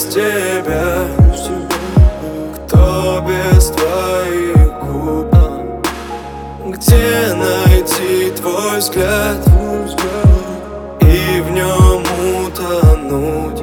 тебя? Кто без твоих губ? Где найти твой взгляд и в нем утонуть?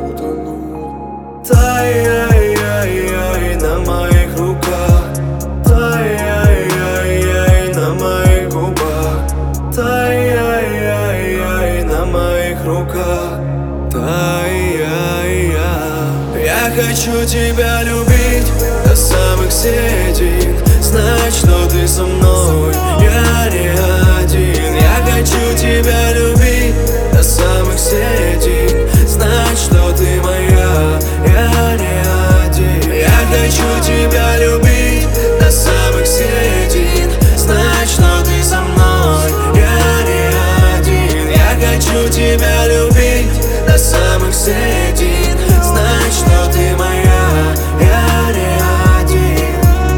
Тай-яй-яй-яй на моих руках, тай-яй-яй-яй на моих губах, тай-яй-яй-яй на моих руках, тай-яй-яй. Я хочу тебя любить до самых середин, знать, что ты со мной, я не один. Я хочу тебя любить до самых середин, знать, что ты моя, я не один. Я хочу тебя любить до самых середин, знать, что ты со мной, я не один. Я хочу тебя любить до самых середин, знать, что ты моя, я не один.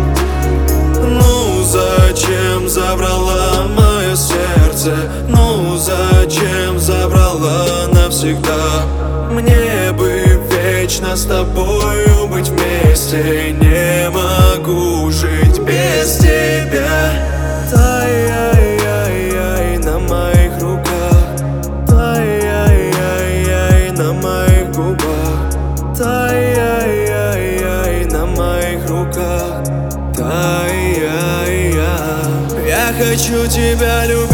Ну зачем забрала мое сердце? Ну зачем забрала навсегда? Мне бы вечно с тобою быть вместе, не могу жить без тебя. Тай-яй-яй-яй на моих руках, тай-яй-яй-яй на моих губах, тай-яй-яй-яй на моих руках, тай-яй-яй. Я хочу тебя любить